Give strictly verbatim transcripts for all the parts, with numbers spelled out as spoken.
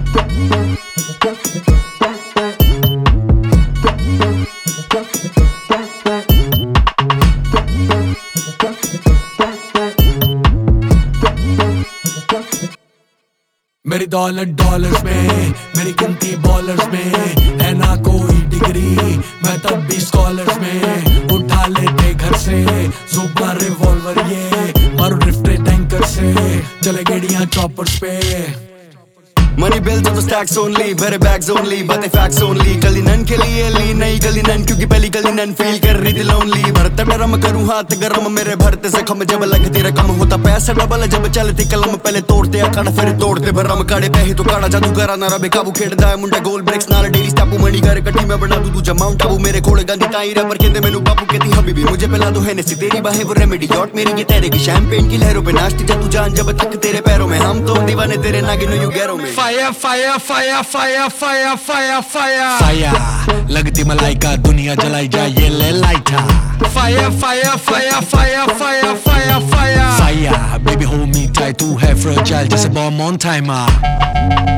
मेरी दौलत डॉलर्स में, मेरी गिनती बॉलर्स में, है ना कोई डिग्री मैं तब भी स्कॉलर्स में। उठा लेते घर से जुबा रिवॉल्वर, ये मारो रिफ्टे टैंकर से, चले गेड़ियां चॉपर्स पे। Money bills on the stacks only, भरे bags only, बातें facts only। गली नन के लिए ली नई गली नन, क्योंकि पहली गली नन फील कर रही थी lonely। भरते डरम करूँ हाथ गरम, मेरे भरते से खम जब लगती रकम, होता पैसा डबल जब चलती कलम। पहले तोड़ते अखाड़ा फिर तोड़ते भरम, काड़े पैसे तो काड़ा जादू करा ना रबे काबू खेड़दा है मुंडा गोल ब्रेक्स नाल डेली स्टापू मनी कर कट्टी मैं बना दूं तुझा माउंट आबू। मेरे कोल गांधी ताई रबर कहते मैनू बापू कहती हबीबी, मुझे पिला दो हैनेसी तेरी बाहें वो रेमेडी। यॉट मेरी ये तेरे की शैंपेन की लहरों पे नाचती जा तू जान जब तक तेरे पैरों में। हम तो दीवाने तेरे नागिनो यू गैरों में। Fire fire fire fire fire fire fire fire, लगती मलाइका दुनिया जलाई जाए ये ले lighter. Fire fire fire fire fire fire fire fire, baby hold me tight, तू है फ्रेजाइल जैसे bomb on timer.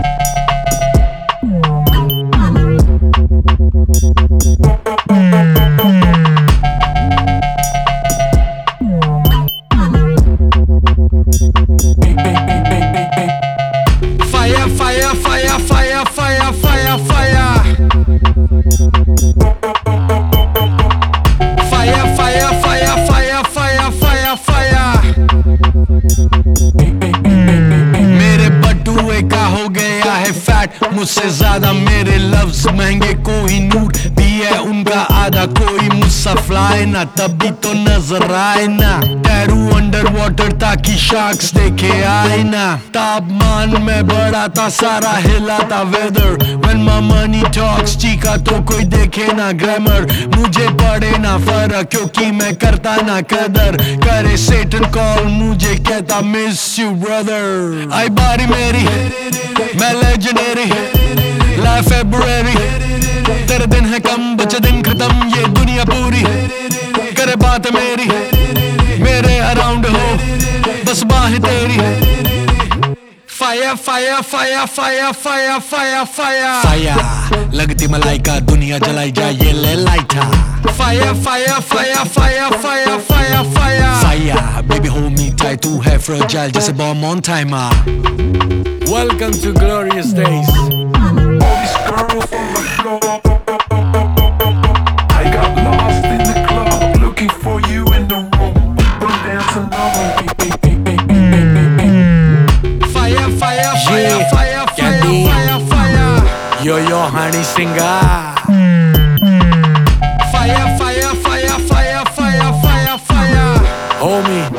Fire, fire, fire, fire, fire, fire. Fire, fire, fire, fire, fire, fire, fire. मेरे बटुए का हो गया है फैट, मुझसे ज्यादा मेरे लफ्ज महंगे, कोई नूर भी है उनका आधा, कोई मुझसा फ्लाई ना तभी तो नजर आए ना। टैरू अंडर वाटर ताकि शार्क्स देखे आए ना। तापमान में बढ़ा था सारा हिला था weather, when my money talks चीखा तो कोई देखे ना ग्रामर। मुझे पड़े ना फर्क क्योंकि मैं करता ना कदर, करे सेटन कॉल मुझे कहता मिस यू ब्रदर। आई बारी मेरी मैं लेजेंडरी, लाइफ फेब्रुअरी, तेरे दिन है कम बचे दिन खत्म, ये दुनिया पूरी करे बात मेरी, मेरे अराउंड हो बस बाहें तेरी। Fire fire fire fire fire fire fire fire, लगती मलाइका दुनिया जलाई जाए ये ले lighter. Fire fire fire fire fire fire fire fire, baby hold me tight, तू है फ्रेजाइल जैसे bomb on timer. Welcome to glorious days. All these girls on the floor, I got lost in the club, looking for you in the room. Don't dance alone. Fire, fire, fire, fire, fire, fire, fire. Yo, yo, honey singer. Fire, fire, fire, fire, fire, fire, fire. Homie.